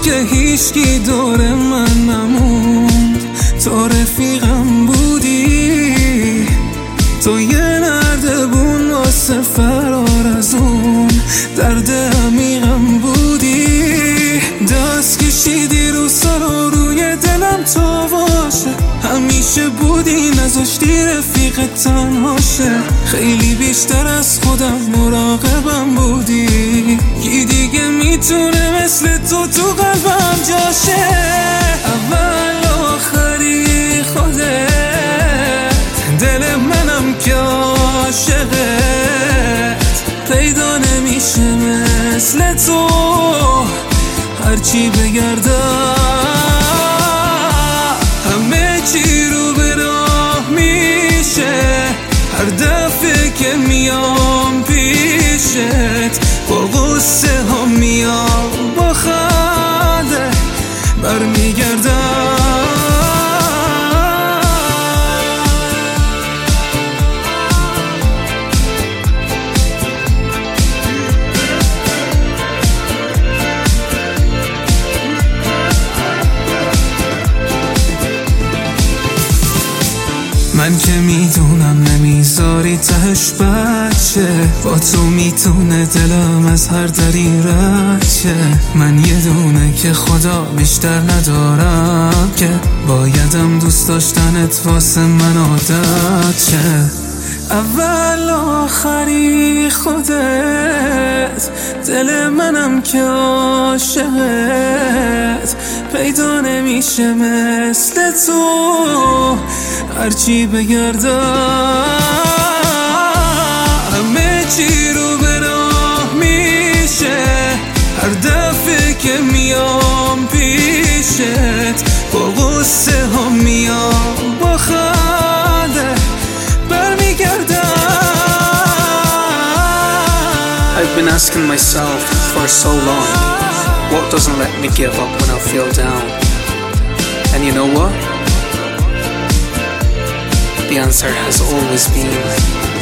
که هیچکی دور من نموند، تو رفیقم بودی، تو یه نردبون واسه فرار از اون درد عمیقم بودی. دست کشیدی رو سر و روی دلم تو باشه، همیشه بودی نذاشتی رفیق تنهاشه. خیلی بیشتر از خودم مراقبم بودی، کی دیگه میتونه مثل تو قلبم جاشه. اول آخری خودت، دل منم که عاشقت، پیدا نمیشه مثل تو هرچی بگردم. همه چی رو به راه میشه هر دفعه که میام پیشت، با غصه ها میام با خنده برمیگردم. من که میدونم نمیذاری تهش بچه، با تو میتونه دلم از هر دری رد شه. من یه دونه که خدا بیشتر ندارم که بایدم دوست داشتنت واسه من عادت شه. اول آخری خودت، دل منم که عاشقت، پیدا نمیشه مثل تو هرچی بگردم. همه چی رو به راه میشه هر دفعه که میام پیشت، با غصه ها میام با خنده برمیگردم. I've been asking myself for so long, what doesn't let me give up when I feel down? And you know what? The answer has always been